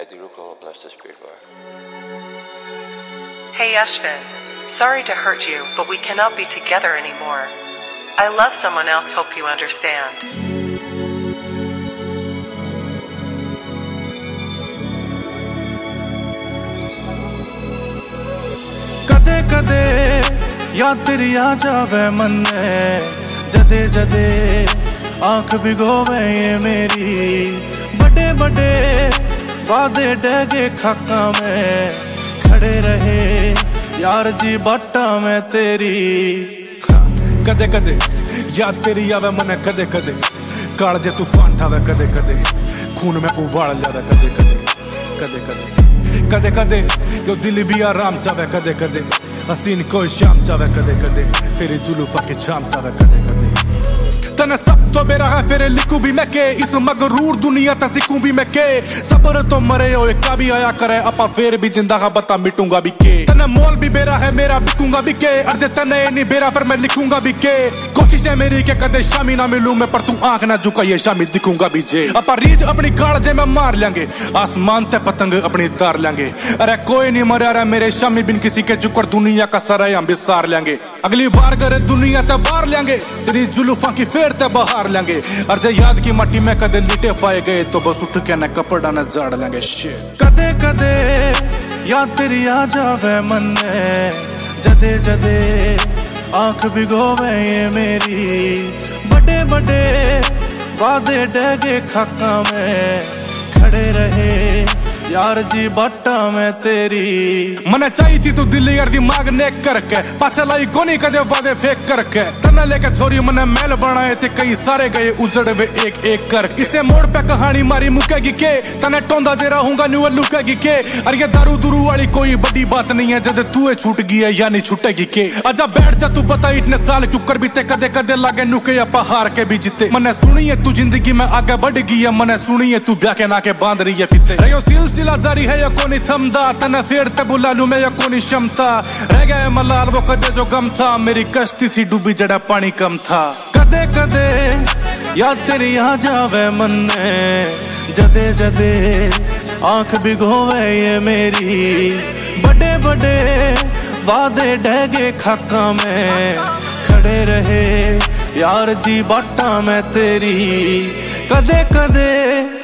Hij die Ruko plus the spirit war. Hey Ashvin, sorry to hurt you, but we cannot be together anymore. I love someone else, hope you understand. कदे कदे याद तेरी आ जावे मन में, जदे जदे आंख भिगोवे ये मेरी। बड़े बड़े वादे डगे खाका में, खड़े रहे यार जी बाटा में तेरी। कदे कदे याद तेरी आवे मन, कदे कदे कालजे तूफान ठावे, कदे कदे खून में उबाल जावे, कदे कदे कदे कदे कदे कदे यो दिल भी आराम चावे, कदे कदे हसीन कोई शाम चावे, कदे कदे तेरी जुल्फा की छाम चावे, कदे कदे तने सब तो मेरा है फिर लिखूं भी मैं के, इस मगरूर दुनिया ते सिखूं भी मैं के। सबर तो मरे हो का भी आया करे, अपा फिर भी जिंदा का बता मिटूंगा भी के। तने मोल भी बेरा है मेरा, बिकूंगा भी के। अर्जे तने नहीं बेरा फिर मैं लिखूंगा भी के। कोशिश है मेरी के कदे शामी ना मिलूं मैं, पर तू आंख ना झुका ये शामी दिखूंगा भी जे। अपा रीज अपनी कालजे में मार लेंगे, आसमान ते पतंग अपनी तार लेंगे। अरे कोई नहीं मरा रहा मेरे शामी बिन किसी के जुकर, दुनिया का सराय हम बिसार लेंगे। अगली बार करे दुनिया ते बार लेंगे, तेरी जुल्फा की फेर ते बहार लेंगे। अर्जे याद की मट्टी में कदे लिटे पाए गए, तो बस उठ के न कपड़ा न झाड़ लेंगे। कदे कदे याद तेरी आ जावे मन में, जदे जदे आंख भिगोवे ये मेरी। बड़े बड़े वादे डगे खाका में, खड़े रहे यार जी बाटा में तेरी। मने चाहिए थी तू दिल्ली यार दिमाग नेक करके, पाछा लाई कोनी कदे वादे फेक करके। तना लेके छोरी मने महल बनाए थे, कई सारे गए उजड़ वे एक एक कर। इसे मोड़ पे कहानी मारी मुकेगी के, तने टोंदा जे रहूंगा न्यू लुकेगी के। अरे ये दारू दुरू वाली कोई बड़ी बात नहीं है, जब तू छूट गई है या नहीं छूटेगी के। आजा बैठ जा तू बता इतने साल क्यों कर बीते, कदे कदे लागे नुके या पहाड़ के भी जीते। मने सुनी है तू जिंदगी में आगे बढ़ गई है, मने सुनी है तू ब्याह के ना के बांध रही है फिते। सिलसिला जारी है या कोनी थमदा, तने फेर ते बुला लूं मैं या कोनी क्षमता। रह गए मलाल वो कदे जो गम था, मेरी कश्ती थी डूबी जड़ा पानी कम था। कदे कदे याद तेरी आ जावे मन में, जदे जदे आंख भिगोवे ये मेरी। बड़े बड़े वादे डगे खाका में, खड़े रहे यार जी बाटा में तेरी। कदे कदे